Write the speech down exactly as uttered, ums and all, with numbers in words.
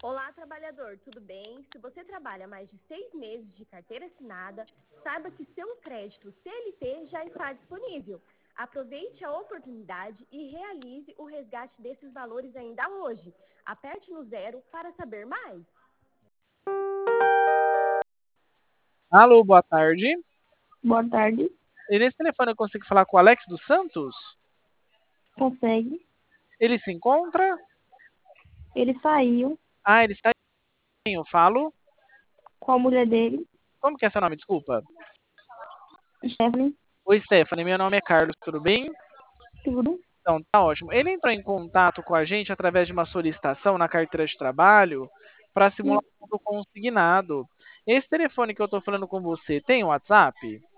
Olá, trabalhador, tudo bem? Se você trabalha mais de seis meses de carteira assinada, saiba que seu crédito C L T já está disponível. Aproveite a oportunidade e realize o resgate desses valores ainda hoje. Aperte no zero para saber mais. Alô, boa tarde. Boa tarde. E nesse telefone eu consigo falar com o Alex dos Santos? Consegue? Ele se encontra? Ele saiu Ah, ele está aí. Eu falo. com a mulher dele, Como que é seu nome? Desculpa. Stephanie, Oi, Stephanie. Meu nome é Carlos. Tudo bem? tudo. Então, tá ótimo. Ele entrou em contato com a gente através de uma solicitação na carteira de trabalho para E simulação do consignado. Esse telefone que eu estou falando com você tem WhatsApp?